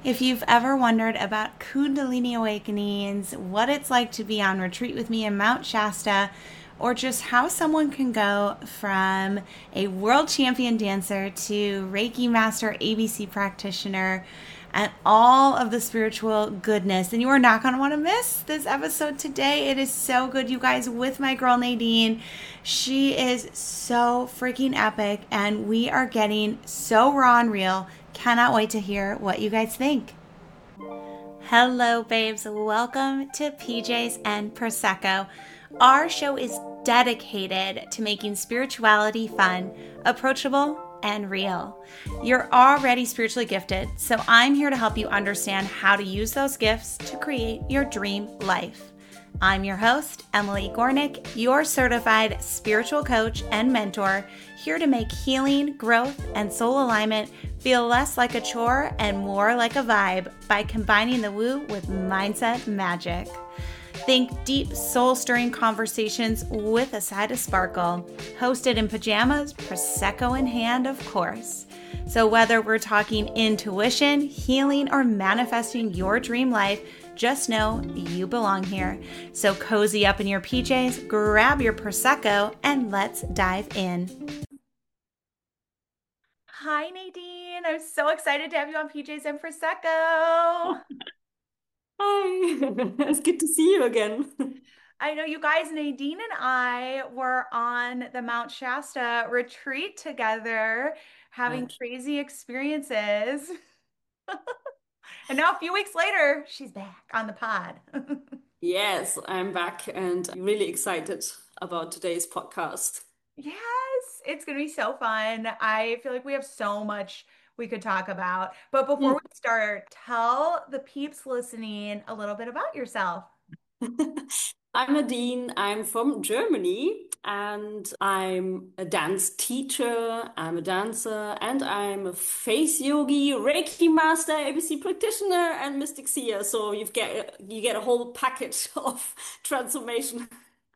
If you've ever wondered about Kundalini awakenings, what it's like to be on retreat with me in Mount Shasta, or just how someone can go from a world champion dancer to Reiki master, ABC practitioner, and all of the spiritual goodness, then you are not going to want to miss this episode today. It is so good, you guys, with my girl Nadine. She is so freaking epic, and we are getting so raw and real. Cannot wait to hear what you guys think. Hello, babes. Welcome to PJs and Prosecco. Our show is dedicated to making spirituality fun, approachable, and real. You're already spiritually gifted, so I'm here to help you understand how to use those gifts to create your dream life. I'm your host, Emily Gornick, your certified spiritual coach and mentor, here to make healing, growth, and soul alignment feel less like a chore and more like a vibe by combining the woo with mindset magic. Think deep, soul-stirring conversations with a side of sparkle, hosted in pajamas, Prosecco in hand, of course. So whether we're talking intuition, healing, or manifesting your dream life, just know you belong here. So cozy up in your PJs, grab your Prosecco, and let's dive in. Hi, Nadine. I'm so excited to have you on PJs and Prosecco. Hi, it's good to see you again. I know you guys, Nadine and I were on the Mount Shasta retreat together, having Right. crazy experiences. And now, a few weeks later, she's back on the pod. Yes, I'm back and I'm really excited about today's podcast. Yes, it's going to be so fun. I feel like we have so much we could talk about. But before we start, tell the peeps listening a little bit about yourself. I'm Nadine. I'm from Germany and I'm a dance teacher. I'm a dancer and I'm a face yogi, Reiki master, ABC practitioner, and mystic seer. So you get a whole package of transformation.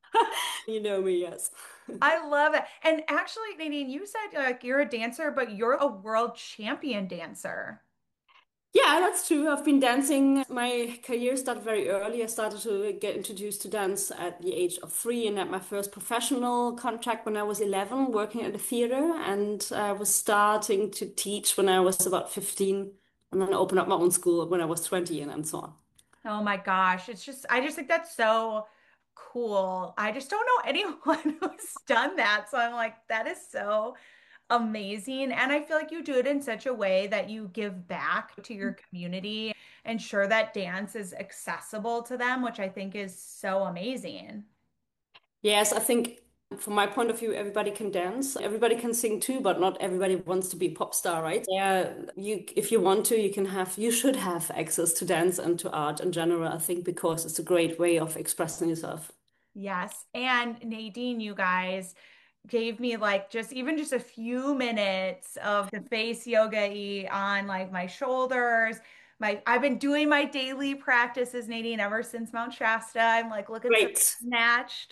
You know me, yes. I love it. And actually, Nadine, you said like you're a dancer, but you're a world champion dancer. Yeah, that's true. I've been dancing. My career started very early. I started to get introduced to dance at the age of 3 and had my first professional contract when I was 11, working at a theater. And I was starting to teach when I was about 15, and then open up my own school when I was 20 and so on. Oh my gosh. I just think that's so cool. I just don't know anyone who's done that. So I'm like, that is so amazing. And I feel like you do it in such a way that you give back to your community, ensure that dance is accessible to them, which I think is so amazing. Yes, I think from my point of view, everybody can dance. Everybody can sing too, but not everybody wants to be a pop star, right? Yeah, if you want to, you should have access to dance and to art in general, I think, because it's a great way of expressing yourself. Yes. And Nadine, you guys gave me like just a few minutes of the face yoga on like my shoulders. I've been doing my daily practices, Nadine, ever since Mount Shasta. I'm like looking so Great. snatched.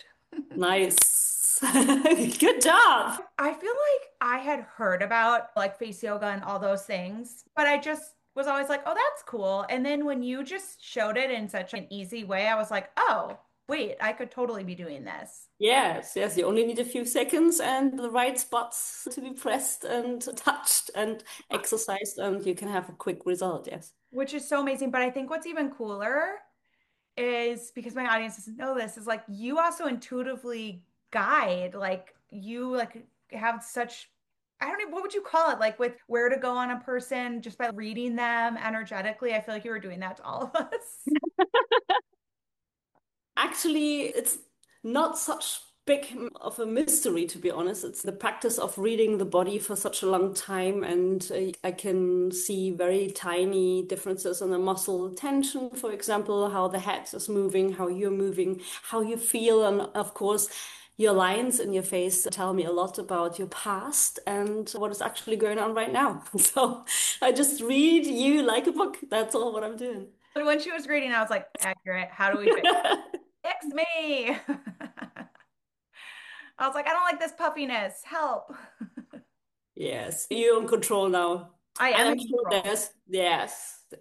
Nice. Good job. I feel like I had heard about like face yoga and all those things, but I just was always like, oh, that's cool. And then when you just showed it in such an easy way, I was like, oh, wait, I could totally be doing this. Yes, yes, you only need a few seconds and the right spots to be pressed and touched and exercised, and you can have a quick result. Yes. Which is so amazing. But I think what's even cooler is because my audience doesn't know this, is like you also intuitively guide, like you like have such, I don't know, what would you call it? Like with where to go on a person just by reading them energetically. I feel like you were doing that to all of us. Actually, it's not such big of a mystery, to be honest. It's the practice of reading the body for such a long time, and I can see very tiny differences in the muscle tension, for example, how the head is moving, how you're moving, how you feel, and of course, your lines in your face tell me a lot about your past and what is actually going on right now. So I just read you like a book. That's all what I'm doing. But when she was reading, I was like, accurate. How do we fix me? I was like, I don't like this puffiness. Help. Yes, you're in control now. I And am I'm in sure control. yes.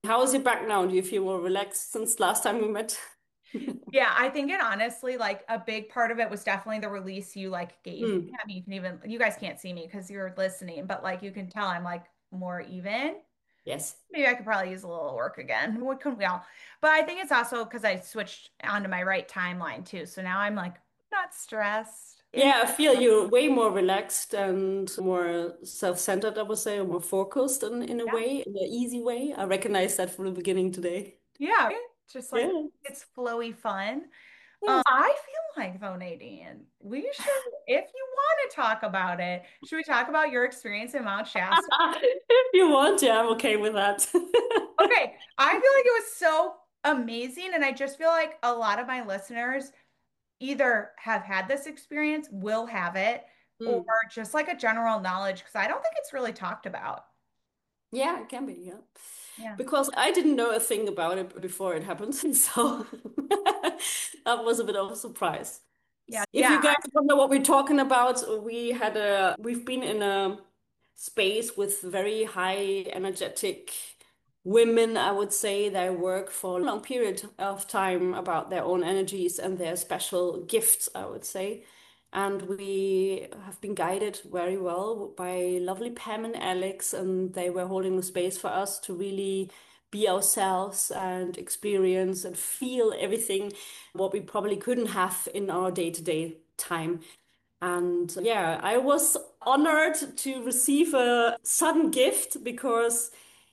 How is your back now? Do you feel more relaxed since last time we met? Yeah, I think it honestly, like a big part of it was definitely the release you like gave me. Mm, I mean, you guys can't see me because you're listening, but like you can tell I'm like more even. yes. Maybe I could probably use a little work again. What couldn't we all? But I think it's also because I switched onto my right timeline too. So now I'm like not stressed. In Yeah, I feel you're way more relaxed and more self-centered, I would say, or more focused in a yeah, way, in an easy way. I recognize that from the beginning today. yeah, just like Yeah. it's flowy fun. Yes. I feel like though, Nadine, we should, if you want to talk about it, should we talk about your experience in Mount Shasta? If you want, yeah, I'm okay with that. Okay, I feel like it was so amazing, and I just feel like a lot of my listeners either have had this experience, will have it, or Mm. just like a general knowledge, because I don't think it's really talked about. Yeah, it can be, yeah. Yeah. Because I didn't know a thing about it before it happened, so that was a bit of a surprise. Yeah. If you Yeah. guys don't know what we're talking about, we've been in a space with very high energetic women, I would say. They work for a long period of time about their own energies and their special gifts, I would say. And we have been guided very well by lovely Pam and Alex, and they were holding the space for us to really be ourselves and experience and feel everything what we probably couldn't have in our day-to-day time. And yeah, I was honored to receive a sudden gift because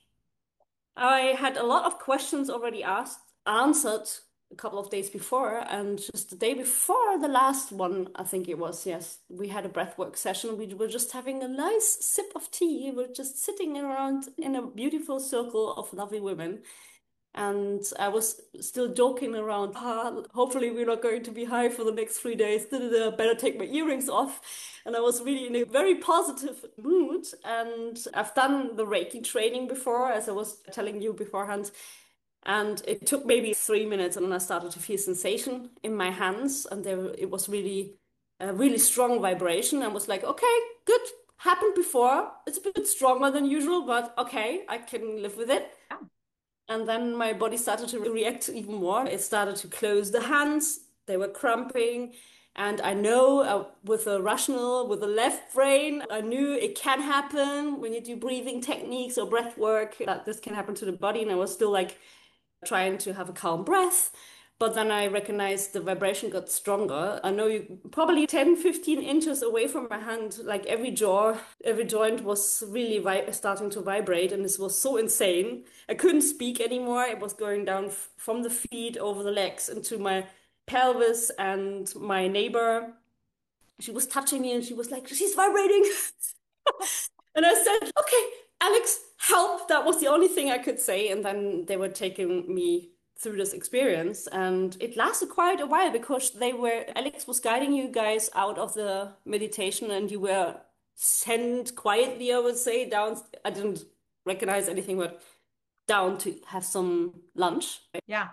I had a lot of questions already answered a couple of days before, and just the day before the last one, I think it was, yes, we had a breathwork session. We were just having a nice sip of tea. We were just sitting around in a beautiful circle of lovely women. And I was still joking around, hopefully we're not going to be high for the next 3 days. Better take my earrings off. And I was really in a very positive mood. And I've done the Reiki training before, as I was telling you beforehand. And it took maybe 3 minutes, and then I started to feel sensation in my hands. And it was really a really strong vibration. I was like, okay, good. Happened before. It's a bit stronger than usual, but okay, I can live with it. Yeah. And then my body started to react even more. It started to close the hands. They were cramping. And I know with a rational, with a left brain, I knew it can happen when you do breathing techniques or breath work, that this can happen to the body. And I was still like trying to have a calm breath. But then I recognized the vibration got stronger. I know you probably 10, 15 inches away from my hand, like every joint was really vi starting to vibrate. And this was so insane. I couldn't speak anymore. It was going down from the feet over the legs into my pelvis. And my neighbor, she was touching me and she was like, she's vibrating. And I said, okay, Alex, help. That was the only thing I could say. And then they were taking me through this experience. And it lasted quite a while because Alex was guiding you guys out of the meditation and you were sent quietly, I would say, down. I didn't recognize anything but down to have some lunch. Yeah.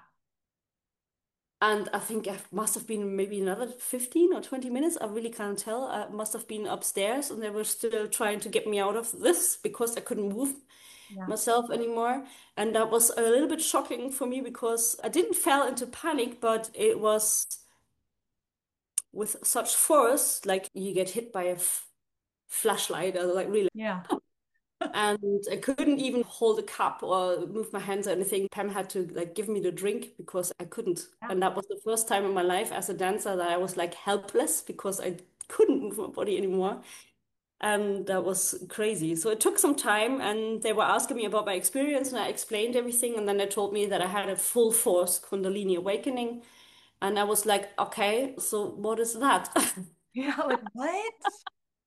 And I think I must have been maybe another 15 or 20 minutes. I really can't tell. I must have been upstairs and they were still trying to get me out of this because I couldn't move Yeah. myself anymore. And that was a little bit shocking for me because I didn't fall into panic, but it was with such force, like you get hit by a flashlight, like really. Yeah. And I couldn't even hold a cup or move my hands or anything. Pam had to like give me the drink because I couldn't. Yeah. And that was the first time in my life as a dancer that I was like helpless because I couldn't move my body anymore. And that was crazy. So it took some time and they were asking me about my experience and I explained everything. And then they told me that I had a full force Kundalini awakening. And I was like, okay, so what is that? Yeah. Like what?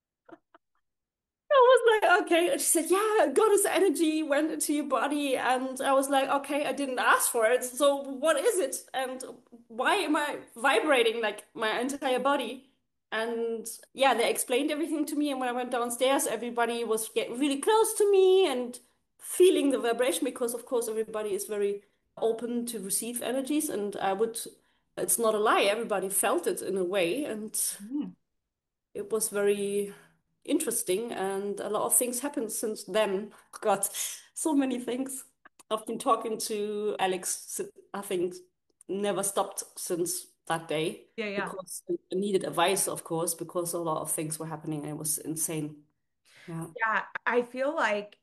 I was like, okay. And she said, yeah, goddess energy went into your body. And I was like, okay, I didn't ask for it. So what is it? And why am I vibrating like my entire body? And yeah, they explained everything to me. And when I went downstairs, everybody was getting really close to me and feeling the vibration because, of course, everybody is very open to receive energies. And it's not a lie, everybody felt it in a way. And Mm. it was very interesting and a lot of things happened since then. God, so many things. I've been talking to Alex, I think, never stopped since that day Yeah, yeah. because I needed advice, of course, because a lot of things were happening and it was insane. Yeah. Yeah, I feel like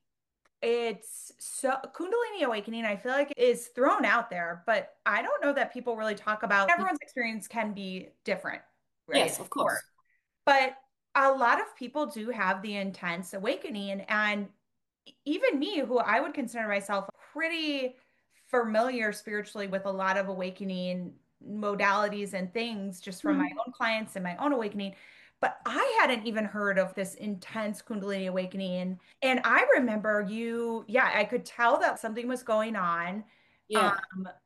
it's so Kundalini awakening, I feel like is thrown out there, but I don't know that people really talk about everyone's experience can be different, right? Yes, of Sure. course. But a lot of people do have the intense awakening. And even me, who I would consider myself pretty familiar spiritually with a lot of awakening modalities and things just from my Mhm. own clients and my own awakening. But I hadn't even heard of this intense Kundalini awakening. And I remember yeah, I could tell that something was going on. Yeah.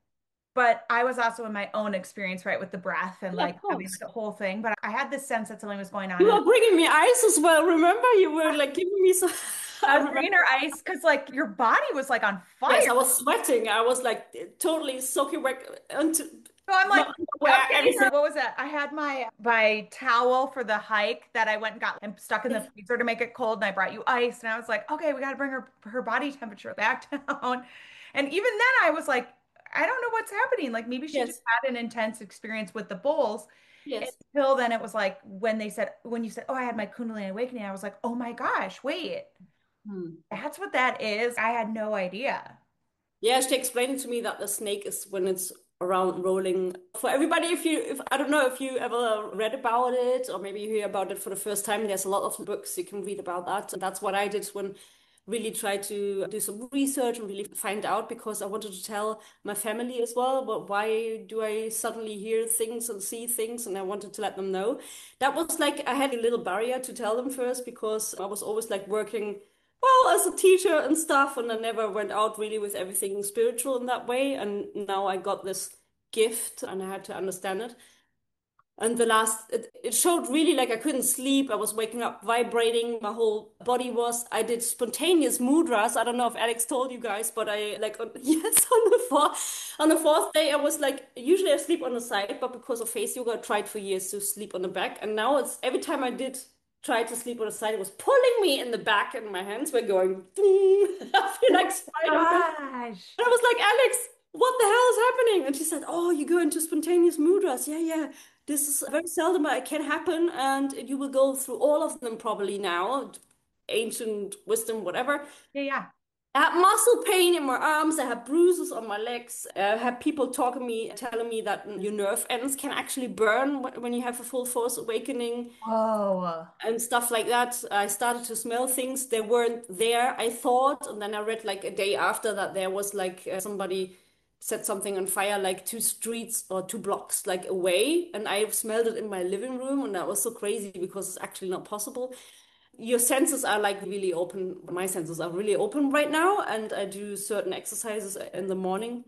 But I was also in my own experience, right, with the breath and Yeah, of like having course. the whole thing. But I had this sense that something was going on. You And were bringing me ice as well. Remember, you were like giving me some. I I was remember. bringing her ice because like your body was like on Yes, fire. I was sweating. I was like totally soaking wet into So I'm my like, underwear, I'm getting her. everything. What was that? I had my towel for the hike that I went and got and stuck in the freezer to make it cold, and I brought you ice, and I was like, okay, we got to bring her body temperature back down. And even then, I was like, I don't know what's happening. Like maybe she just Yes, had an intense experience with the bowls. yes. Until then, it was like when you said, oh, I had my Kundalini awakening, I was like, oh my gosh, wait, Hmm. that's what that is. I had no idea. Yeah, she explained to me that the snake is when it's around rolling. For everybody, if I don't know if you ever read about it or maybe you hear about it for the first time, there's a lot of books you can read about that. And that's what I did when really tried to do some research and really find out because I wanted to tell my family as well, but why do I suddenly hear things and see things? And I wanted to let them know. That was like I had a little barrier to tell them first because I was always like working well, as a teacher and stuff, and I never went out really with everything spiritual in that way. And now I got this gift and I had to understand it. And it showed really like I couldn't sleep. I was waking up vibrating. My whole body was. I did spontaneous mudras. I don't know if Alex told you guys, but I like yes on the fourth day I was like usually I sleep on the side, but because of face yoga, I tried for years to sleep on the back, and now it's every time I did try to sleep on the side, it was pulling me in the back, and my hands were going. I feel like Spider-Man. Gosh. And I was like, Alex, what the hell is happening? And she said, oh, you go into spontaneous mudras. Yeah, yeah. This is very seldom, but it can happen. And you will go through all of them probably now. Ancient wisdom, whatever. Yeah, yeah. I had muscle pain in my arms. I had bruises on my legs. I had people telling me that your nerve ends can actually burn when you have a full force awakening Oh, and stuff like that. I started to smell things. They weren't there, I thought. And then I read like a day after that there was like somebody set something on fire like 2 streets or 2 blocks like away. And I smelled it in my living room. And that was so crazy because it's actually not possible. Your senses are like really open. My senses are really open right now. And I do certain exercises in the morning.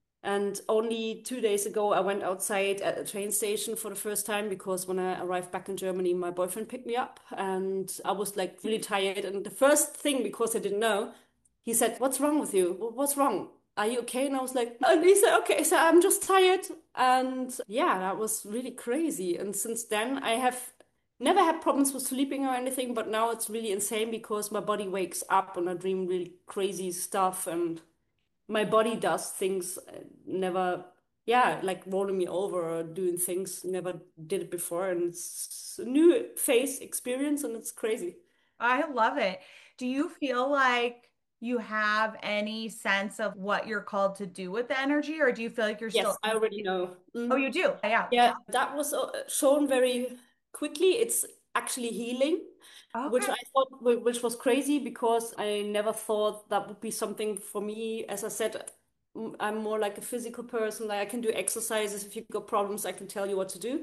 And only 2 days ago, I went outside at a train station for the first time because when I arrived back in Germany, my boyfriend picked me up and I was like really tired. And the first thing, because I didn't know, he said, what's wrong with you? What's wrong? Are you okay? And I was like, and he said, okay, so I'm just tired. And yeah, that was really crazy. And since then, I have never had problems with sleeping or anything, but now it's really insane because my body wakes up and I dream really crazy stuff and my body does things never, yeah, like rolling me over or doing things never did it before. And it's a new phase experience and it's crazy. I love it. Do you feel like you have any sense of what you're called to do with the energy, or do you feel like you're still Yes, I already know. Oh, you do? Yeah. Yeah, that was shown very quickly. It's actually healing, which Okay. I thought, which was crazy because I never thought that would be something for me. As I said, I'm more like a physical person. Like I can do exercises. If you've got problems, I can tell you what to do.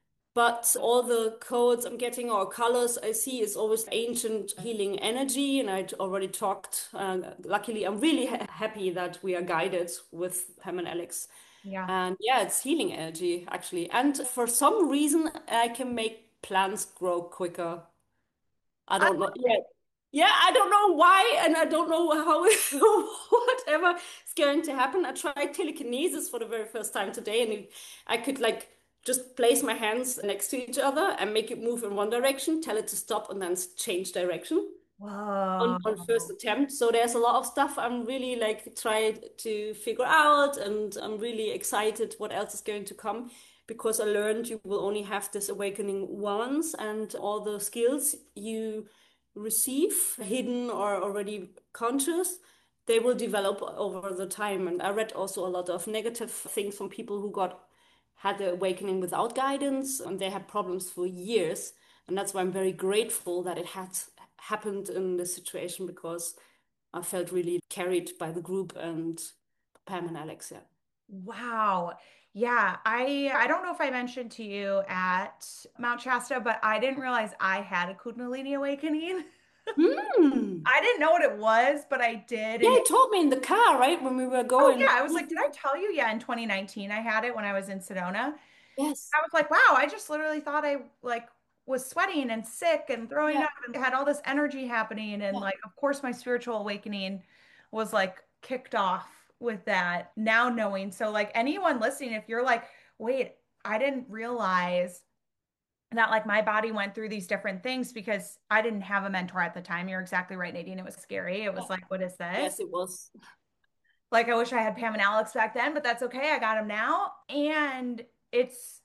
But all the codes I'm getting or colors I see is always ancient healing energy. And I'd already talked. Luckily, I'm really happy that we are guided with Pam and Alex. Yeah. And yeah, it's healing energy actually. And for some reason, I can make plants grow quicker. I I don't know. Yeah. Yeah, I don't know why, and I don't know how whatever is going to happen. I tried telekinesis for the very first time today, and I could like just place my hands next to each other and make it move in one direction, tell it to stop, and then change direction. on first Whoa. attempt. So there's a lot of stuff I'm really like tried to figure out, and I'm really excited what else is going to come because I learned you will only have this awakening once, and all the skills you receive, hidden or already conscious, they will develop over the time. And I read also a lot of negative things from people who got had the awakening without guidance, and they had problems for years. And that's why I'm very grateful that it had happened in this situation because I felt really carried by the group and Pam and Alex. Yeah. Wow. Yeah, I don't know if I mentioned to you at Mount Shasta, but I didn't realize I had a Kundalini awakening. Hmm. I didn't know what it was, but I did. Yeah, And he told me in the car, right, when we were oh going. yeah, I was like, did I tell you? Yeah, in 2019 I had it when I was in Sedona. Yes. I was like, wow, I just literally thought I like was sweating and sick and throwing Yeah. up and had all this energy happening. And Yeah. like, of course, my spiritual awakening was like kicked off with that now knowing. So, like, anyone listening, if you're like, wait, I didn't realize that like my body went through these different things because I didn't have a mentor at the time. You're exactly right, Nadine. It was scary. It Yeah. was like, what is Yes, this? it was. Like I wish I had Pam and Alex back then, but that's okay. I got them now. And it's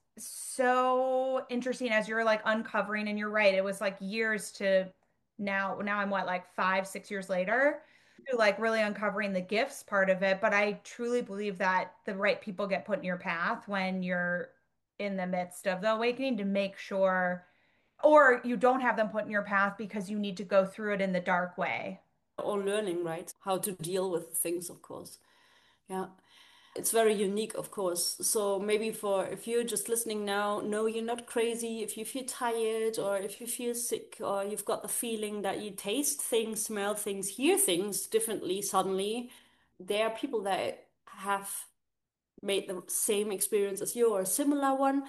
so interesting as you're like uncovering, and you're right. It was like years to now I'm what, like 5, 6 years later, to like really uncovering the gifts part of it. But I truly believe that the right people get put in your path when you're in the midst of the awakening to make sure, or you don't have them put in your path because you need to go through it in the dark way. All learning, right? How to deal with things, of course. Yeah. It's very unique, of course. So maybe for if you're just listening now, no, you're not crazy. If you feel tired or if you feel sick or you've got the feeling that you taste things, smell things, hear things differently suddenly, there are people that have made the same experience as you or a similar one.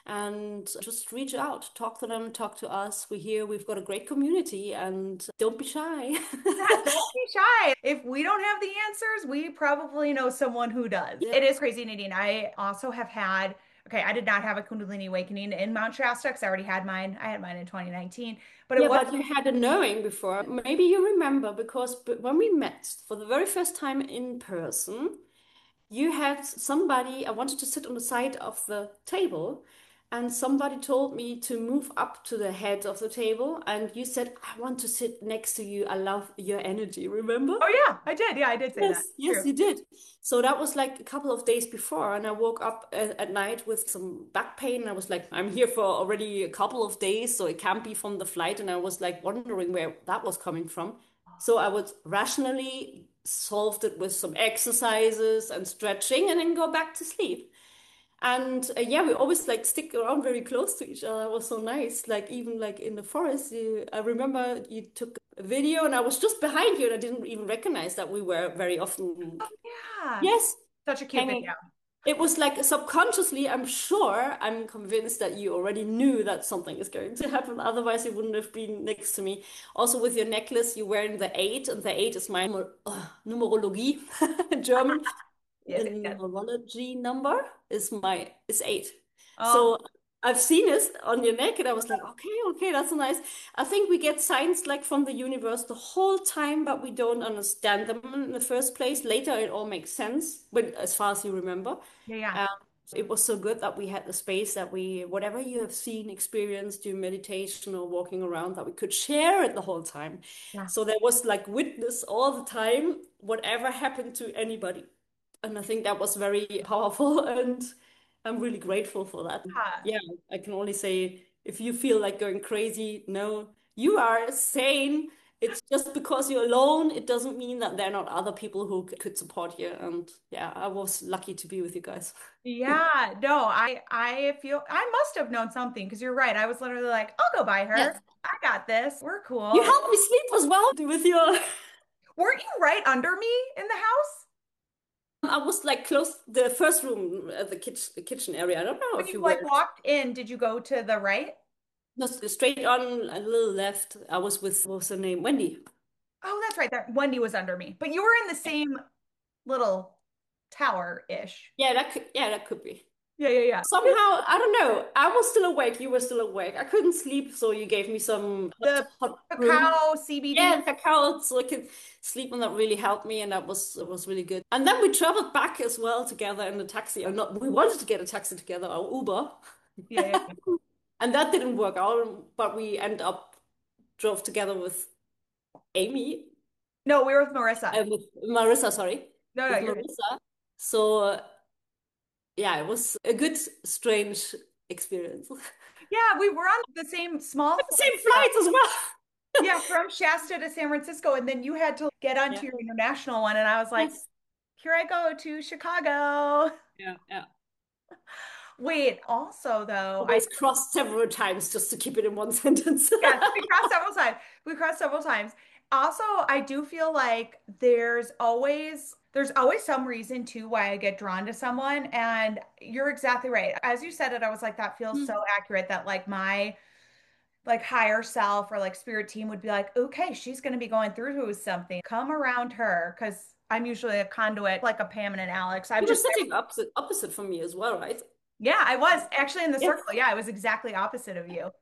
And just reach out, talk to them, talk to us. We're here, we've got a great community, and don't be shy. Yeah, don't be shy. If we don't have the answers, we probably know someone who does. Yeah. It is crazy, Nadine. I also have had, okay, I did not have a Kundalini awakening in Mount Shasta because I already had mine. I had mine in 2019, but it Yeah, was, but you had a knowing before. Maybe you remember because when we met for the very first time in person, you had somebody, I wanted to sit on the side of the table, and somebody told me to move up to the head of the table, and you said, I want to sit next to you. I love your energy, remember? oh yeah, I did. Yeah, I did say that. Yes, yes, True. you did. So that was like a couple of days before, and I woke up at night with some back pain. I was like, I'm here for already a couple of days, so it can't be from the flight. And I was like wondering where that was coming from. So I would rationally solved it with some exercises and stretching, and then go back to sleep. And yeah, we always like stick around very close to each other. It was so nice. Like even like in the forest, I remember you took a video and I was just behind you and I didn't even recognize that we were very often, Yeah. yes, Such a cute video. hanging. It was like subconsciously, I'm sure, I'm convinced that you already knew that something is going to happen. Otherwise, you wouldn't have been next to me. Also, with your necklace, you're wearing the eight, and the eight is my numerology, German. Yes, And yes. numerology number is eight. Oh, So I've seen it on your neck, and I was like, okay, okay, that's nice. I think we get signs like from the universe the whole time, but we don't understand them in the first place. Later, it all makes sense, but as far as you remember. yeah, yeah. Um, it was so good that we had the space that we, whatever you have seen, experienced during meditation or walking around, that we could share it the whole time. Yeah. So there was like witness all the time, whatever happened to anybody. And I think that was very powerful, and I'm really grateful for that. Yeah. Yeah, I can only say if you feel like going crazy, no, you are sane. It's just because you're alone, it doesn't mean that there are not other people who could support you. And yeah, I was lucky to be with you guys. Yeah, no, I feel I must have known something because you're right. I was literally like, I'll go by her. Yes. I got this. We're You cool. helped me sleep as well with your. Weren't you right under me in the house? I was like close the first room at the kitchen area. I don't know When if you you were like walked in, did you go to the right? no, straight on a little left. I was with what was her name? Wendy. Oh, that's right. That Wendy was under me. But you were in the same little tower-ish. Yeah, that could be. Yeah. Somehow, I don't know. I was still awake. You were still awake. I couldn't sleep, so you gave me some The hot brew. cacao CBD. Yeah, cacao, so I could sleep, and that really helped me, and that was really good. And then we traveled back as well together in the taxi. Or not, we wanted to get a taxi together, or Uber, Yeah. and that didn't work out. But we end up drove together with Amy, No, we were with Marissa. with Marissa, sorry, No, with you're good. Marissa. So yeah, it was a good, strange experience. Yeah, we were on the same small Same flight. flights as well. Yeah, from Shasta to San Francisco, and then you had to get Yeah. onto your international one, and I was like, Yes. here I go to Chicago. Yeah. Wait, also though, I Always crossed several times just to keep it in one sentence. yes, we crossed several times. We crossed several times. Also, I do feel like there's always some reason too why I get drawn to someone, and you're exactly right. As you said it, I was like, that feels so accurate that like my like higher self or like spirit team would be like, okay, she's going to be going through something. Come around her because I'm usually a conduit, like a Pam and an Alex. I'm You were just, sitting opposite from me as well, right? yeah, I was actually in the Yes. circle. Yeah, I was exactly opposite of you.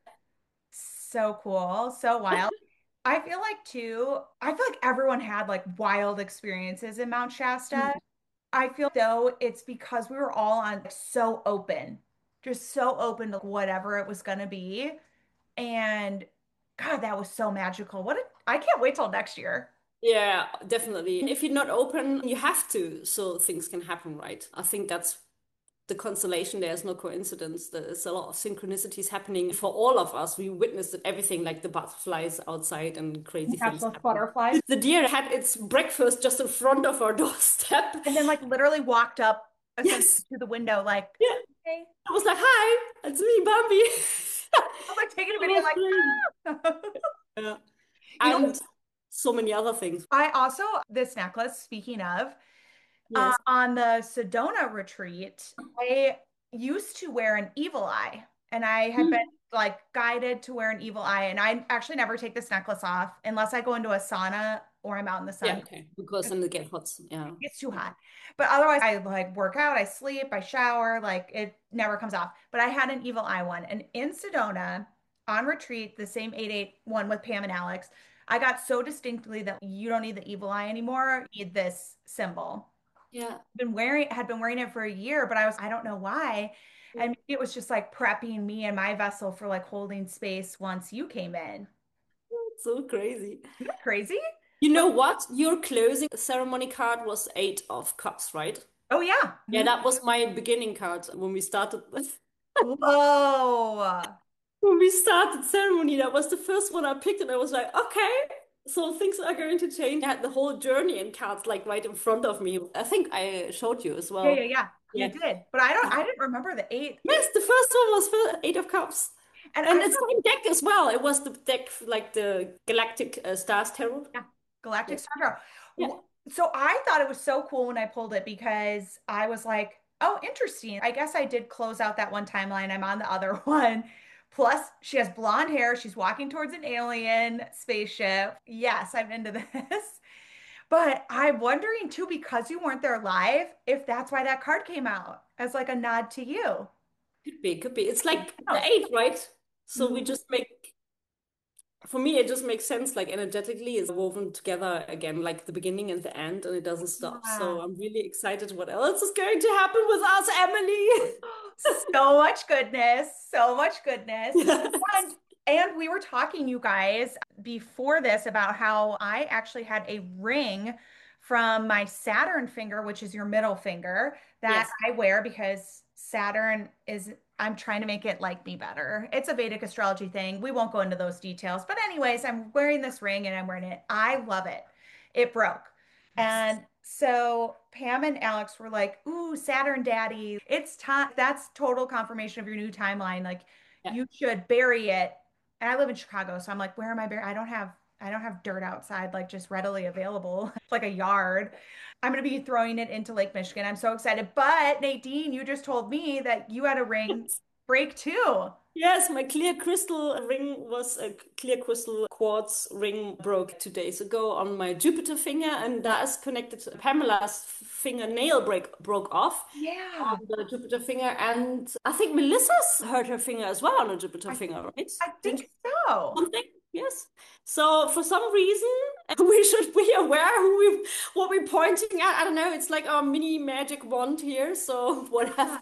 So cool, so wild. I feel like too, I feel like everyone had like wild experiences in Mount Shasta. I feel though it's because we were all on like, so open, just so open to whatever it was going to be. And God, that was so magical. I can't wait till next year. Yeah, definitely. If you're not open, you have to, so things can happen, right? I think that's the constellation. There's no coincidence. There's a lot of synchronicities happening for all of us. We witnessed everything, like the butterflies outside and crazy Catch things those happen. butterflies. The deer had its breakfast just in front of our doorstep. And then like literally walked up essentially Yes. to the window like, Yeah. hey. I was like, hi, it's me, Bambi. I was like taking a It video was like, crazy. ah. Yeah. You know, And so many other things. I also this necklace, speaking of, Yes. on the Sedona retreat, I used to wear an evil eye, and I had been Mm. like guided to wear an evil eye. And I actually never take this necklace off unless I go into a sauna or I'm out in the Yeah, sun. okay. Because then they get hot. Yeah. It's too hot. But otherwise, I like work out, I sleep, I shower, like it never comes off. But I had an evil eye one. And in Sedona, on retreat, the same 8-8 one with Pam and Alex, I got so distinctly that you don't need the evil eye anymore. You need this symbol. Yeah. Had been wearing it for a year, but I don't know why. And maybe it was just like prepping me and my vessel for like holding space once you came in. So crazy. Isn't that crazy? You know what? Your closing ceremony card was Eight of Cups, right? Oh yeah. Yeah, Mhm. that was my beginning card when we started Whoa. when we started ceremony. That was the first one I picked, and I was like, okay, so things are going to change. I had the whole journey in cards like right in front of me. I think I showed you as Yeah. well. You Yeah. did. But I didn't remember the eight. Yes, the first one was for Eight of Cups. And And I it's thought, same deck as well. It was the deck like the Galactic Stars Tarot. yeah, Galactic Yeah. Star Yeah. Trail. So I thought it was so cool when I pulled it because I was like, oh, interesting. I guess I did close out that one timeline. I'm on the other one. Plus, she has blonde hair. She's walking towards an alien spaceship. Yes, I'm into this. But I'm wondering too, because you weren't there live, if that's why that card came out as like a nod to you. Could be, could be. It's like Who the knows? eight, right? So we Mhm. just make, for me, it just makes sense. Like energetically, it's woven together again, like the beginning and the end, and it doesn't stop. Yeah. So I'm really excited what else is going to happen with us, Emily. So much goodness, so much goodness. Yes. And and we were talking, you guys, before this about how I actually had a ring from my Saturn finger, which is your middle finger, that Yes. I wear because Saturn is, I'm trying to make it like me better. It's a Vedic astrology thing. We won't go into those details. But anyways, I'm wearing this ring and I'm wearing it. I love it. It broke. And so Pam and Alex were like, "Ooh, Saturn Daddy, it's time." That's total confirmation of your new timeline. Like Yeah. you should bury it. And I live in Chicago, so I'm like, "Where am I burying? I don't have dirt outside like just readily available. It's like a yard. I'm gonna be throwing it into Lake Michigan. I'm so excited. But Nadine, you just told me that you had a ring break too. Yes, my clear crystal ring was a clear crystal quartz ring broke 2 days ago on my Jupiter finger, and that is connected to Pamela's fingernail broke off Yeah, on the Jupiter finger, and I think Melissa's hurt her finger as well on a Jupiter I finger, right? I think Didn't you so. something? Yes. So for some reason, we should be aware what we're pointing at. I don't know. It's like our mini magic wand here. So whatever.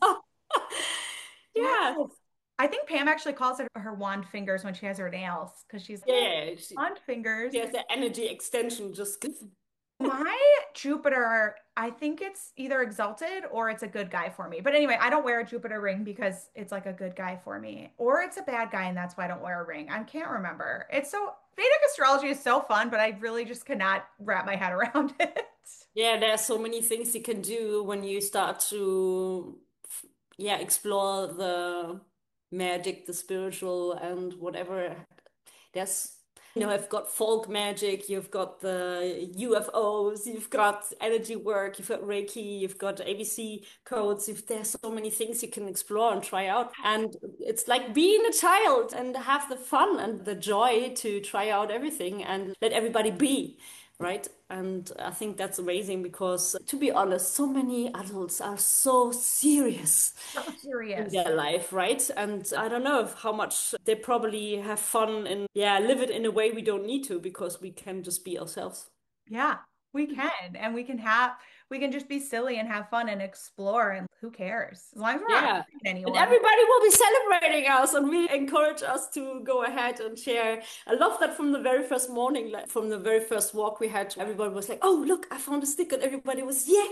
Yeah. Yes. I think Pam actually calls it her wand fingers when she has her nails because she's like, "Hey, Yeah. wand fingers." She has the energy extension just. My Jupiter, I think it's either exalted or it's a good guy for me. But anyway, I don't wear a Jupiter ring because it's like a good guy for me, or it's a bad guy and that's why I don't wear a ring. I can't remember. It's so Vedic astrology is so fun, but I really just cannot wrap my head around it. Yeah, there are so many things you can do when you start to, yeah, explore the magic, the spiritual, and whatever. There's, I've got folk magic, you've got the UFOs, you've got energy work, you've got Reiki, you've got ABC codes. There's so many things you can explore and try out. And it's like being a child and have the fun and the joy to try out everything and let everybody be. Right. And I think that's amazing because, to be honest, so many adults are so serious So in serious. their life, right? And I don't know how much they probably have fun and, yeah, live it in a way we don't need to because we can just be ourselves. Yeah, we can. And we can just be silly and have fun and explore. And who cares? As long as we're not Yeah. hurting And anyone. everybody will be celebrating us and we encourage us to go ahead and share. I love that from the very first morning, like from the very first walk we had, everybody was like, oh, look, I found a stick. And everybody was, yay.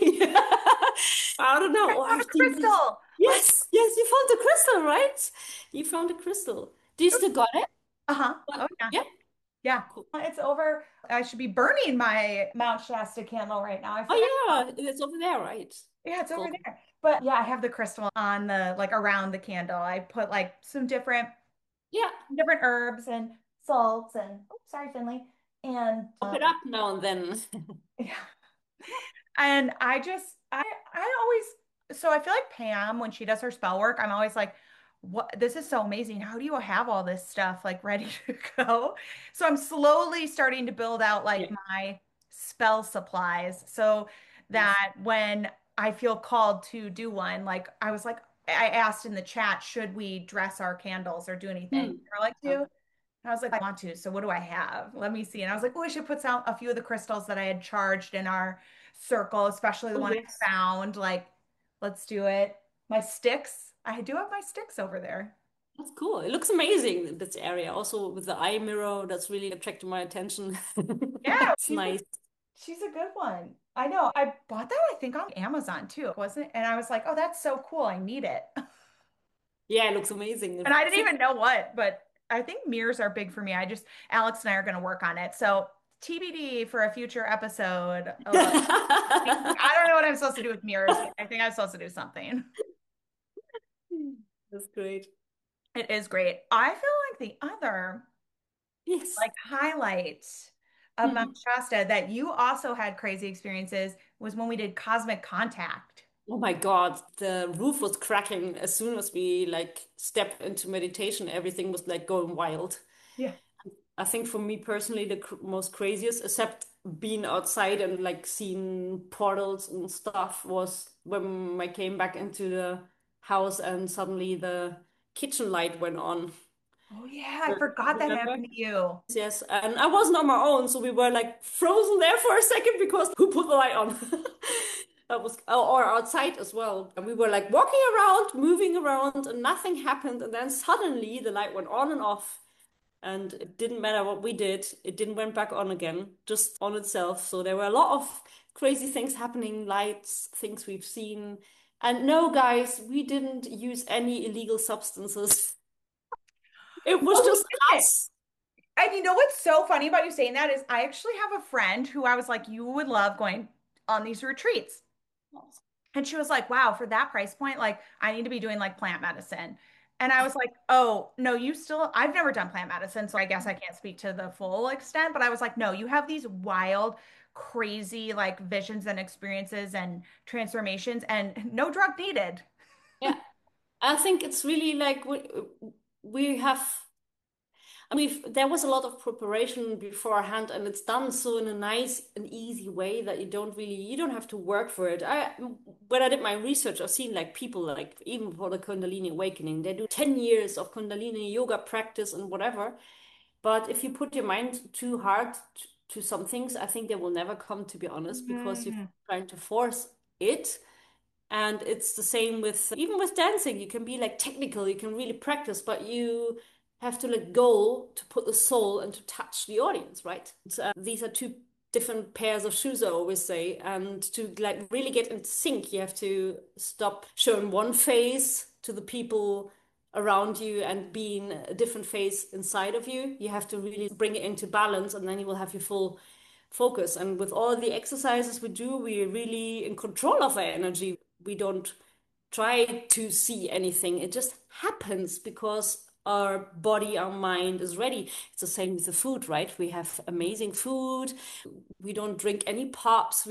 I don't I know. Oh, found I a think this. crystal. Yes, yes, you found a crystal, right? You found a crystal. Do you still got it? Uh-huh. Oh yeah. Yeah. Yeah. Cool. It's over. I should be burning my Mount Shasta candle right now. I forgot. Oh yeah, it's over there, right? Yeah, it's over Cool. there. But yeah, I have the crystal on the like around the candle. I put like some Yeah, different herbs and salts and oh, sorry, Finley. And pop it up now and then. yeah. And I always so I feel like Pam when she does her spell work, I'm always like, what this is so amazing. How do you have all this stuff like ready to go? So I'm slowly starting to build out Yeah. like my spell supplies so Nice. that when I feel called to do one, like I was like I asked in the chat, should we dress our candles or do anything? Hmm. They're like, Uh, do. And I was like, I want to. So what do I have? Let me see. And I was like, oh, I should put out a few of the crystals that I had charged in our circle, especially the oh one I yes, found. Like, let's do it. My sticks. I do have my sticks over there. that's cool. It looks amazing, this area. Also with the eye mirror, that's really attracted my attention. Yeah, It's nice. she's a good one. I know. I bought that, I think, on Amazon too, wasn't it? And I was like, oh, that's so cool. I need it. Yeah, it looks amazing. And It I didn't fits. even know what, but I think mirrors are big for me. Alex and I are going to work on it. So TBD for a future episode. I don't know what I'm supposed to do with mirrors, but I think I'm supposed to do something. That's great. It is great. I feel like the other Yes. like highlight of Mount Mhm. Shasta that you also had crazy experiences was when we did Cosmic Contact. Oh my God, the roof was cracking as soon as we like stepped into meditation. Everything was like going wild. Yeah. I think for me personally, the most craziest, except being outside and like seeing portals and stuff, was when I came back into the house and suddenly the kitchen light went on. Oh yeah, I forgot that Remember? happened to you. Yes, and I wasn't on my own, so we were like frozen there for a second because who put the light on? That was, or outside as well. And we were like walking around, moving around, and nothing happened. And then suddenly the light went on and off. And it didn't matter what we did, it didn't went back on again, just on itself. So there were a lot of crazy things happening, lights, things we've seen. And no, guys, we didn't use any illegal substances. It was Oh, we just did. us. And you know what's so funny about you saying that is I actually have a friend who I was like, you would love going on these retreats. And she was like, wow, for that price point, like I need to be doing like plant medicine. And I was like, oh, no, I've never done plant medicine, so I guess I can't speak to the full extent, but I was like, no, you have these wild, crazy like visions and experiences and transformations and no drug needed. Yeah, I think it's really like we have, I mean, there was a lot of preparation beforehand, and it's done so in a nice and easy way that you don't have to work for it. When I did my research, I've seen like people like even for the Kundalini awakening, they do 10 years of Kundalini yoga practice and whatever. But if you put your mind too hard to some things, I think they will never come, to be honest, because you're Mm. trying to force it. And it's the same with even with dancing. You can be like technical, you can really practice, but you have to let go to put the soul and to touch the audience, right? These are two different pairs of shoes, I always say. And to like really get in sync, you have to stop showing one face to the people around you and being a different face inside of you. You have to really bring it into balance, and then you will have your full focus. And with all the exercises we do, we're really in control of our energy. We don't try to see anything. It just happens because our body, our mind is ready. It's the same with the food, right? We have amazing food. We don't drink any pops.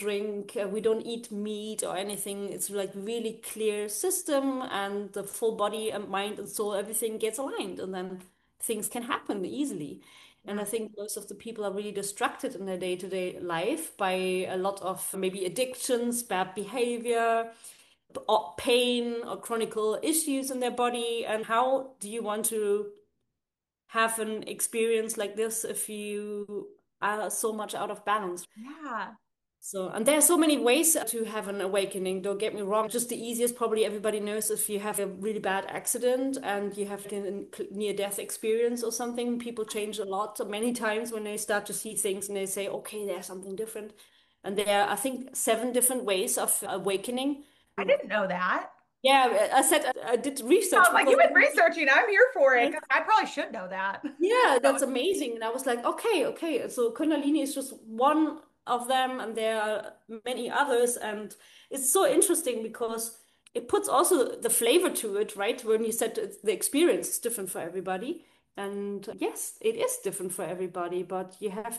We don't eat meat or anything. It's like really clear system, and the full body and mind and soul, everything gets aligned, and then things can happen easily. And I Yeah. think most of the people are really distracted in their day-to-day life by a lot of maybe addictions, bad behavior, or pain or chronic issues in their body. And how do you want to have an experience like this if you are so much out of balance? Yeah. So, and there are so many ways to have an awakening. Don't get me wrong. Just the easiest, probably everybody knows, if you have a really bad accident and you have a near-death experience or something, people change a lot. So many times when they start to see things and they say, okay, there's something different. And there are, I think, 7 different ways of awakening. I didn't know that. Yeah, I said I did I research was like, because you've been researching. I'm here for it because I probably should know that. yeah, So, that's amazing. And I was like, okay, okay. So Kundalini is just one of them, and there are many others. And it's so interesting because it puts also the flavor to it, right? When you said the experience is different for everybody. And yes, it is different for everybody, but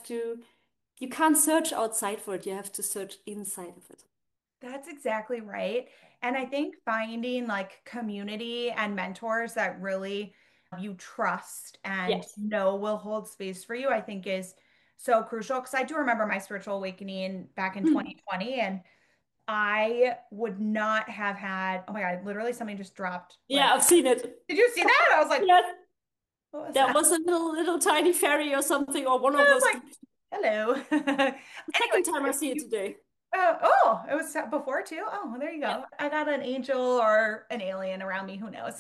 you can't search outside for it. You have to search inside of it. that's exactly right. And I think finding like community and mentors that really you trust and Yes. know will hold space for you, I think is so crucial. Because I do remember my spiritual awakening back in Hmm. 2020, and I would not have had, oh my God, literally something just dropped. Yeah, I've seen it. Did you see that? I was like, Yes. what was There that? was a little tiny fairy or something, or one I of was those. like, hello. Anyway, Second time I see it today. oh, it was before too. Oh, well, there you Yeah. go. I got an angel or an alien around me. Who knows?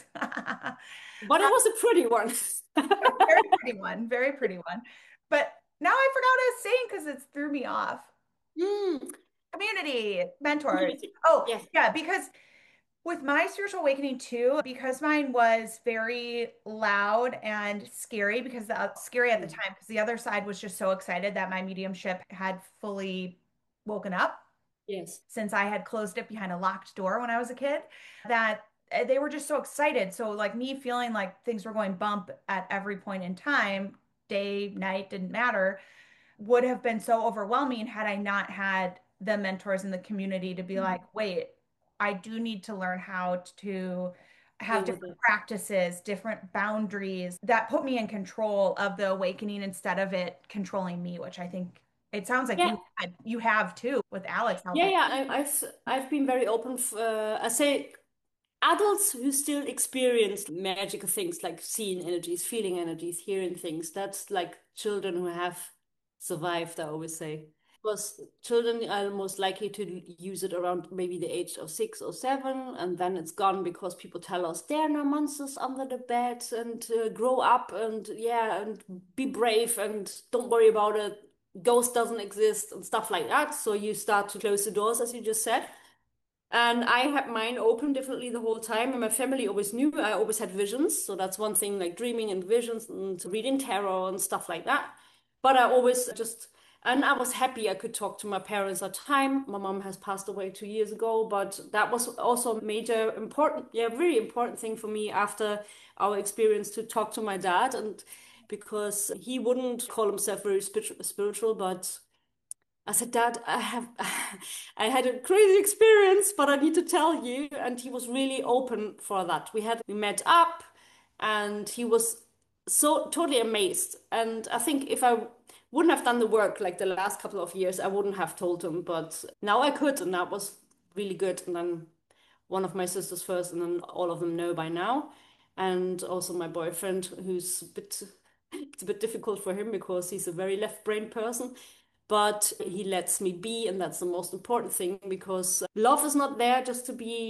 But it was a pretty one. Very pretty one. Very pretty one. But now I forgot what I was saying because it threw me off. Mm, Community, mentors. community. Oh, Yes. yeah, because with my spiritual awakening too, because mine was very loud and scary because scary at the Mm, time because the other side was just so excited that my mediumship had fully woken up yes. since I had closed it behind a locked door when I was a kid that they were just so excited. So like me feeling like things were going bump at every point in time, day, night, didn't matter, would have been so overwhelming had I not had the mentors in the community to be Mm, like, wait, I do need to learn how to have deal with different it. practices, different boundaries that put me in control of the awakening instead of it controlling me, which I think it sounds like Yeah. you have too with Alex Yeah, helping. yeah. I've been very open. I say adults who still experience magical things like seeing energies, feeling energies, hearing things. That's like children who have survived, I always say. Because children are most likely to use it around maybe the age of 6 or 7, and then it's gone because people tell us there are no monsters under the bed, and grow up, and yeah, and be brave, and don't worry about it. Ghost doesn't exist and stuff like that. So you start to close the doors, as you just said. And I had mine open differently the whole time, and my family always knew I always had visions. So that's one thing, like dreaming and visions and reading tarot and stuff like that. But I always just, and I was happy I could talk to my parents at time. My mom has passed away 2 years ago, but that was also a major important, yeah, very important thing for me after our experience to talk to my dad. And because he wouldn't call himself very spiritual, but I said, Dad, I had a crazy experience, but I need to tell you. And he was really open for that. We met up, and he was so totally amazed. And I think if I wouldn't have done the work like the last couple of years, I wouldn't have told him. But now I could, and that was really good. And then one of my sisters first, and then all of them know by now. And also my boyfriend, who's a bit, it's a bit difficult for him because he's a very left-brained person. But he lets me be, and that's the most important thing because love is not there just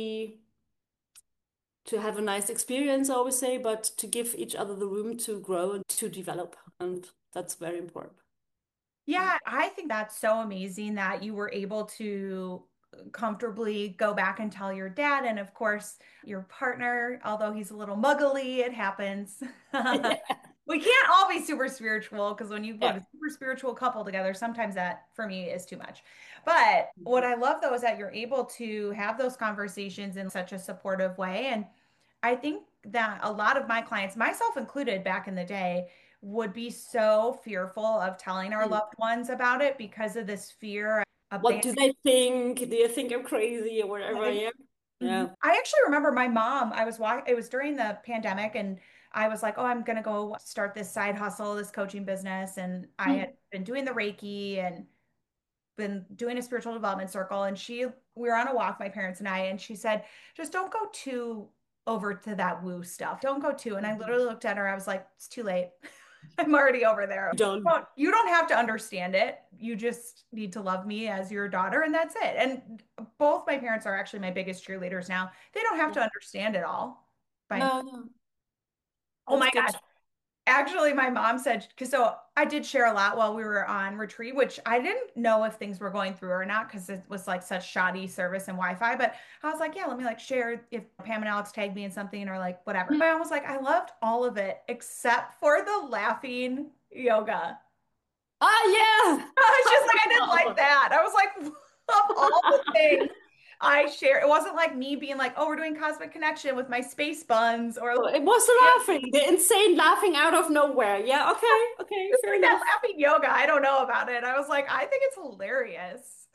to have a nice experience, I always say, but to give each other the room to grow and to develop. And that's very important. Yeah, I think that's so amazing that you were able to comfortably go back and tell your dad. And of course, your partner, although he's a little muggly, it happens. We can't all be super spiritual because when you put Yeah. a super spiritual couple together, sometimes that for me is too much. But what I love though is that you're able to have those conversations in such a supportive way. And I think that a lot of my clients, myself included back in the day, would be so fearful of telling our Mm. loved ones about it because of this fear of What do abandoning. they think? Do you think I'm crazy or whatever? Yeah. Mhm. Yeah. I actually remember my mom, it was during the pandemic and I was like, "Oh, I'm gonna go start this side hustle, this coaching business." And I had Mm. been doing the Reiki and been doing a spiritual development circle. And we were on a walk, my parents and I, and she said, "Just don't go too over to that woo stuff. Don't go too." And I literally looked at her, I was like, "It's too late. I'm already over there. Done. Well, you don't have to understand it. You just need to love me as your daughter, and that's it." And both my parents are actually my biggest cheerleaders now. They don't have Yeah. to understand it all. By No, no, Oh that's my good. gosh. Actually, my mom said, because so I did share a lot while we were on retreat, which I didn't know if things were going through or not because it was like such shoddy service and Wi-Fi. But I was like, yeah, let me like share if Pam and Alex tagged me in something or like whatever. My mom was like, I loved all of it except for the laughing yoga. Ah, yeah. I was just like, I didn't like that. I was like, of all the things I share, it wasn't like me being like, oh, we're doing Cosmic Connection with my space buns or It was the laughing, the insane laughing out of nowhere. Yeah, okay, okay, just fair like that enough. laughing yoga. I don't know about it. I was like, I think it's hilarious.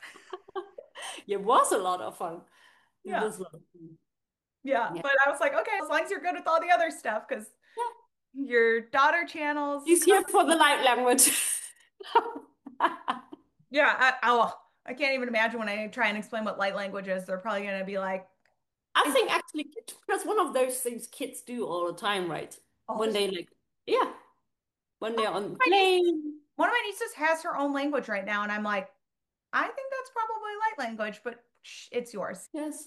It was a lot of fun. It Yeah. was a lot of fun. Yeah. Yeah. But I was like, okay, as long as you're good with all the other stuff, because your daughter channels. He's here for the light language. Yeah. I can't even imagine when I try and explain what light language is. They're probably going to be like, I is think actually that's one of those things kids do all the time, right? all When this. they like, yeah, when they're on the My niece, plane. one of my nieces has her own language right now. And I'm like, I think that's probably light language, but it's yours. Yes.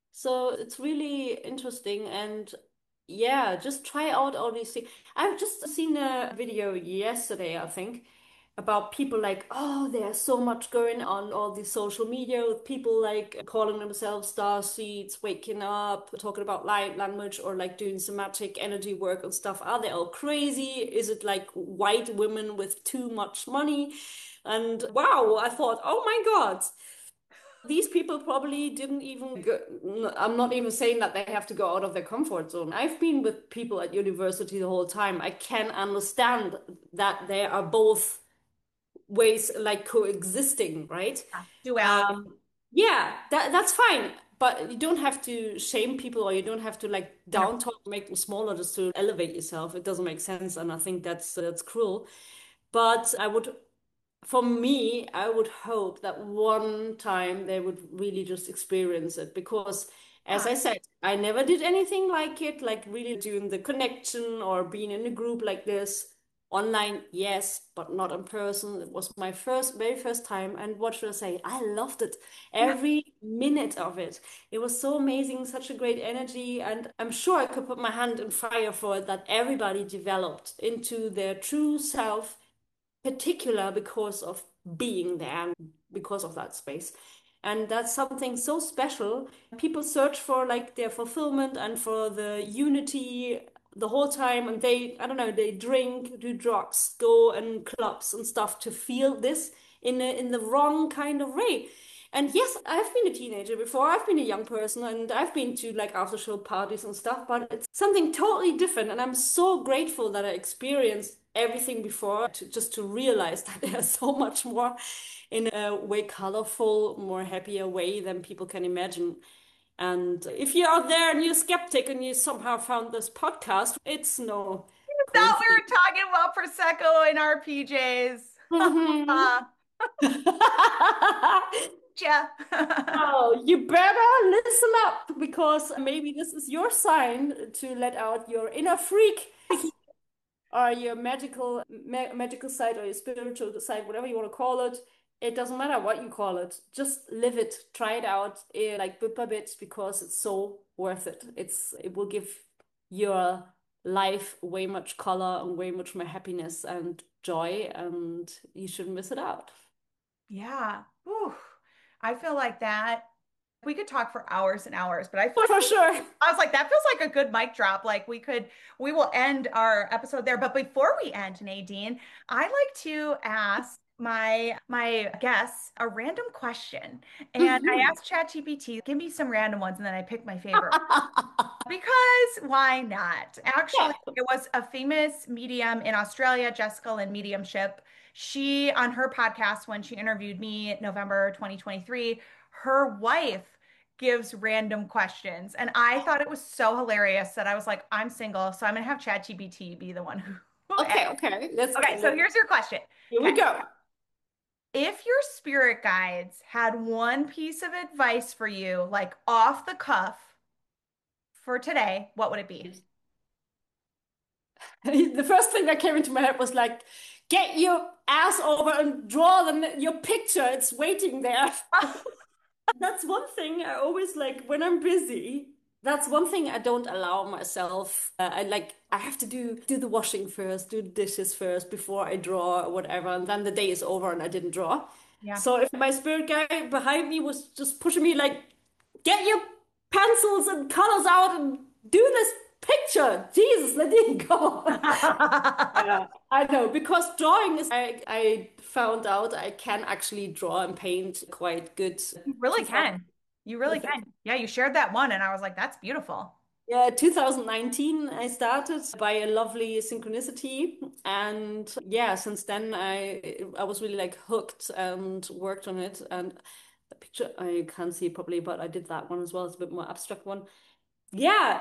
So it's really interesting and yeah, just try out all these things. I've just seen a video yesterday, I think, about people like, oh, there's so much going on all these social media with people like calling themselves star seeds, waking up, talking about light language or like doing somatic energy work and stuff. Are they all crazy? Is it like white women with too much money? And wow, I thought, oh my God. These people probably didn't even go, I'm not even saying that they have to go out of their comfort zone. I've been with people at university the whole time. I can understand that there are both ways like coexisting, right? Yeah. Duality. Um, yeah, that's fine. But you don't have to shame people or you don't have to like 100%. down talk, make them smaller just to elevate yourself. It doesn't make sense, and I think that's cruel. But I would for me, I would hope that one time they would really just experience it because, as Yeah. I said, I never did anything like it, like really doing the connection or being in a group like this. Online, yes, but not in person. It was my very first time. And what should I say? I loved it. Yeah. Every minute of it. It was so amazing, such a great energy. And I'm sure I could put my hand in fire for it that everybody developed into their true self particular because of being there and because of that space. And that's something so special. People search for like their fulfillment and for the unity the whole time. And I don't know, they drink, do drugs, go and clubs and stuff to feel this in the wrong kind of way. And yes, I've been a teenager before. I've been a young person and I've been to like after show parties and stuff, but it's something totally different. And I'm so grateful that I experienced everything before just to realize that there's so much more in a way colorful, more happier way than people can imagine. And if you're out there and you're skeptic and you somehow found this podcast, it's no Thought we coincidence. were talking about Prosecco in our PJs. Mhm. Yeah. Oh, you better listen up because maybe this is your sign to let out your inner freak or your magical side or your spiritual side, whatever you want to call it. It doesn't matter what you call it. Just live it, try it out, like bit by bit, because it's so worth it. It will give your life way much color and way much more happiness and joy, and you shouldn't miss it out. Yeah. Whew. I feel like that. We could talk for hours and hours, but I feel For like sure. I was like, that feels like a good mic drop. Like we will end our episode there. But before we end, Nadine, I like to ask my guests a random question. And I Mhm. asked ChatGPT, give me some random ones, and then I picked my favorite. Because why not? Actually, Yeah. it was a famous medium in Australia, Jessica Lynn Mediumship. She, on her podcast, when she interviewed me November 2023, her wife gives random questions. And I thought it was so hilarious that I was like, I'm single, so I'm gonna have ChatGPT be the one who. Okay, okay. Okay, so here's your question. Here we Okay. go. If your spirit guides had one piece of advice for you, like off the cuff for today, what would it be? The first thing that came into my head was like, get your ass over and draw your picture. It's waiting there. That's one thing I always like when I'm busy. That's one thing I don't allow myself. I have to do the washing first, do the dishes first before I draw or whatever, and then the day is over and I didn't draw. Yeah. So if my spirit guy behind me was just pushing me like, get your pencils and colors out and do this picture. Jesus, let it go. Yeah, I know because drawing is I found out I can actually draw and paint quite good. You really 2000, can. You really can. Yeah, you shared that one, and I was like, that's beautiful. yeah, 2019 I started by a lovely synchronicity, and yeah, since then I was really like hooked and worked on it. And the picture I can't see properly, but I did that one as well. It's a bit more abstract one. Yeah,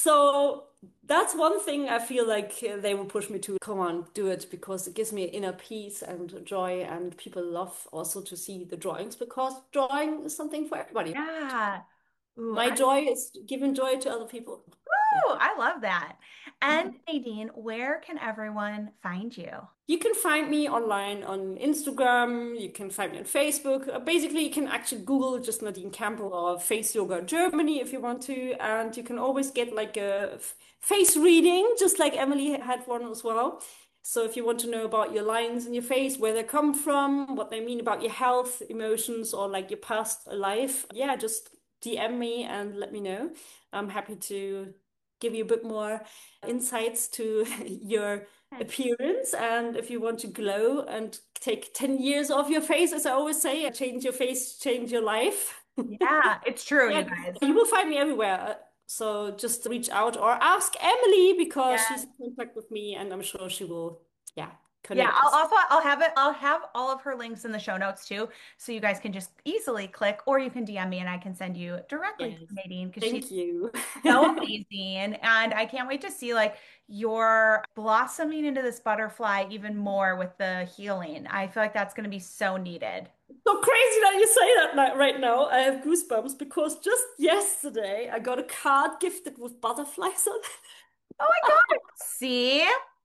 so that's one thing I feel like they will push me to. Come on, do it because it gives me inner peace and joy, and people love also to see the drawings because drawing is something for everybody. Yeah. Ooh, My joy is giving joy to other people. Yeah. I love that. And Nadine, where can everyone find you? You can find me online on Instagram. You can find me on Facebook. Basically, you can actually Google just Nadine Campbell or Face Yoga Germany if you want to. And you can always get like a face reading, just like Emily had one as well. So if you want to know about your lines in your face, where they come from, what they mean about your health, emotions, or like your past life, yeah, just DM me and let me know. I'm happy to give you a bit more insights to your appearance. And if you want to glow and take 10 years off your face, as I always say, change your face, change your life. Yeah, it's true, you Yeah, guys. you will find me everywhere. So just reach out or ask Emily because Yeah. she's in contact with me and I'm sure she will, yeah, Yeah, connect us. I'll have all of her links in the show notes too, so you guys can just easily click, or you can DM me and I can send you directly to Yes. Nadine because she's Thank you. so amazing. And I can't wait to see like your blossoming into this butterfly even more with the healing. I feel like that's going to be so needed. So crazy that you say that right now. I have goosebumps because just yesterday I got a card gifted with butterflies on Oh my God. See?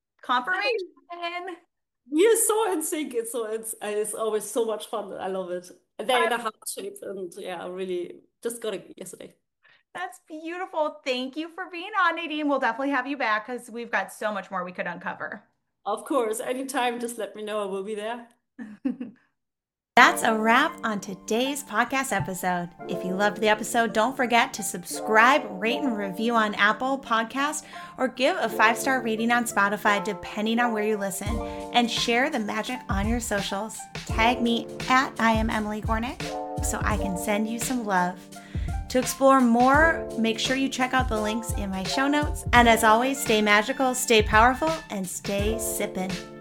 it. Confirmation. We are so in sync. It's always so much fun. I love it. They're in a heart shape, and yeah, I really just got it yesterday. That's beautiful. Thank you for being on, Nadine. We'll definitely have you back because we've got so much more we could uncover. Of course, anytime, just let me know. I will be there. That's a wrap on today's podcast episode. If you loved the episode, don't forget to subscribe, rate, and review on Apple Podcast or give a 5-star rating on Spotify, depending on where you listen, and share the magic on your socials. Tag me at I am Emily Gornick so I can send you some love. To explore more, make sure you check out the links in my show notes. And as always, stay magical, stay powerful, and stay sippin'.